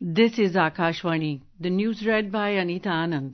This is Akashvani. The news read by Anita Anand.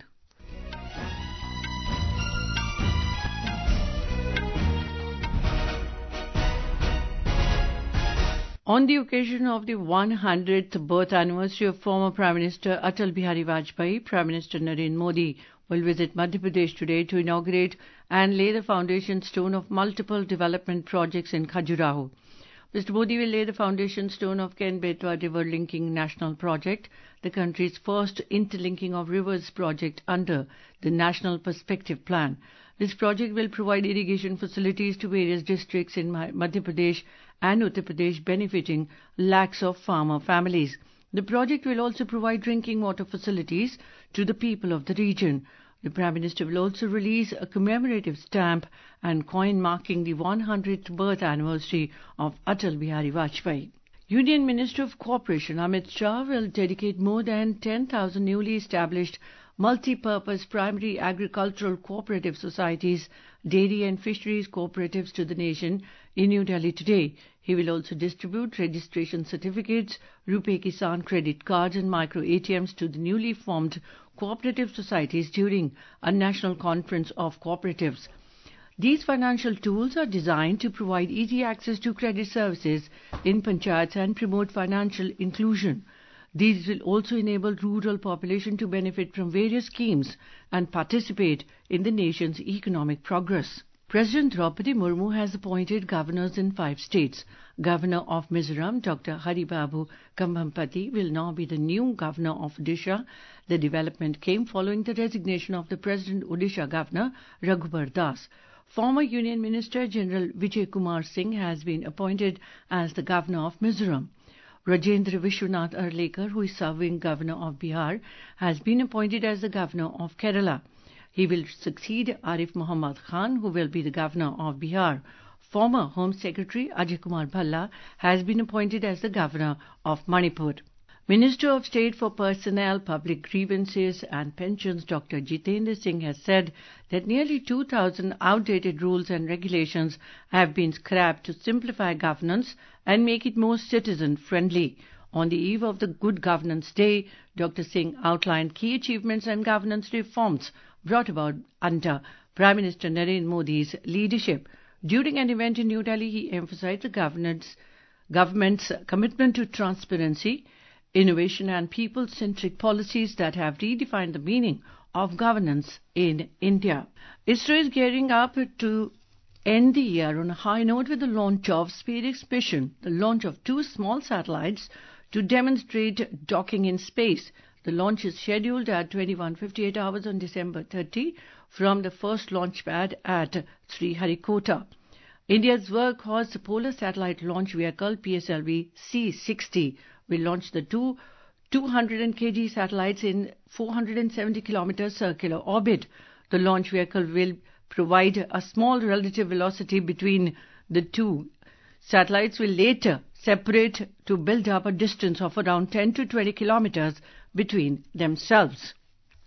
On the occasion of the 100th birth anniversary of former Prime Minister Atal Bihari Vajpayee, Prime Minister Narendra Modi will visit Madhya Pradesh today to inaugurate and lay the foundation stone of multiple development projects in Khajuraho. Mr. Modi will lay the foundation stone of Ken-Betwa River Linking National Project, the country's first interlinking of rivers project under the National Perspective Plan. This project will provide irrigation facilities to various districts in Madhya Pradesh and Uttar Pradesh, benefiting lakhs of farmer families. The project will also provide drinking water facilities to the people of the region. The Prime Minister will also release a commemorative stamp and coin marking the 100th birth anniversary of Atal Bihari Vajpayee. Union Minister of Cooperation Amit Shah will dedicate more than 10,000 newly established multi-purpose primary agricultural cooperative societies, dairy and fisheries cooperatives to the nation in New Delhi today. He will also distribute registration certificates, RuPay Kisan credit cards and micro ATMs to the newly formed cooperative societies during a national conference of cooperatives. These financial tools are designed to provide easy access to credit services in panchayats and promote financial inclusion. These will also enable rural population to benefit from various schemes and participate in the nation's economic progress. President Draupadi Murmu has appointed governors in 5 states. Governor of Mizoram, Dr. Haribabu Kambhampati, will now be the new governor of Odisha. The development came following the resignation of the present Odisha governor, Raghubar Das. Former Union Minister General Vijay Kumar Singh has been appointed as the governor of Mizoram. Rajendra Vishwanath Arlekar, who is serving governor of Bihar, has been appointed as the governor of Kerala. He will succeed Arif Muhammad Khan, who will be the governor of Bihar. Former Home Secretary Ajay Kumar Bhalla has been appointed as the governor of Manipur. Minister of State for Personnel, Public Grievances and Pensions Dr. Jitendra Singh has said that nearly 2,000 outdated rules and regulations have been scrapped to simplify governance and make it more citizen-friendly. On the eve of the Good Governance Day, Dr. Singh outlined key achievements and governance reforms brought about under Prime Minister Narendra Modi's leadership. During an event in New Delhi, he emphasized the government's commitment to transparency, innovation and people-centric policies that have redefined the meaning of governance in India. ISRO is gearing up to end the year on a high note with the launch of SpaceX mission, the launch of 2 small satellites to demonstrate docking in space. The launch is scheduled at 21:58 hours on December 30 from the first launch pad at Sriharikota. India's workhorse polar satellite launch vehicle PSLV C-60 will launch the 200 kg satellites in 470 km circular orbit. The launch vehicle will provide a small relative velocity between the two. Satellites will later separate to build up a distance of around 10 to 20 kilometers between themselves.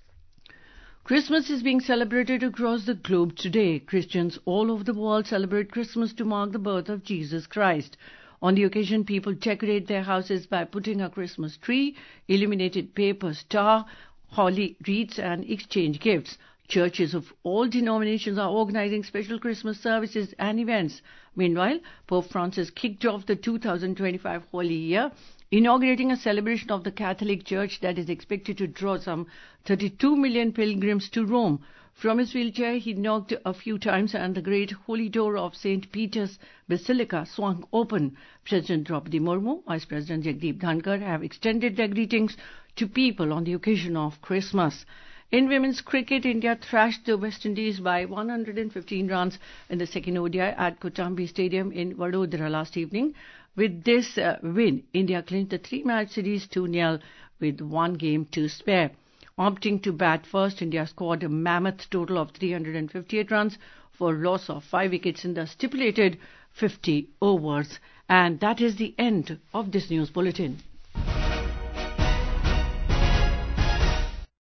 Christmas is being celebrated across the globe today. Christians all over the world celebrate Christmas to mark the birth of Jesus Christ. On the occasion, people decorate their houses by putting a Christmas tree, illuminated paper star, holly wreaths and exchange gifts. Churches of all denominations are organizing special Christmas services and events. Meanwhile, Pope Francis kicked off the 2025 Holy Year, inaugurating a celebration of the Catholic Church that is expected to draw some 32 million pilgrims to Rome. From his wheelchair, he knocked a few times and the great holy door of St. Peter's Basilica swung open. President Draupadi Murmu, Vice President Jagdeep Dhankar have extended their greetings to people on the occasion of Christmas. In women's cricket, India thrashed the West Indies by 115 runs in the second ODI at Kotambi Stadium in Vadodara last evening. With this win, India clinched the 3-match series 2-0 with 1 game to spare. Opting to bat first, India scored a mammoth total of 358 runs for a loss of 5 wickets in the stipulated 50 overs. And that is the end of this news bulletin.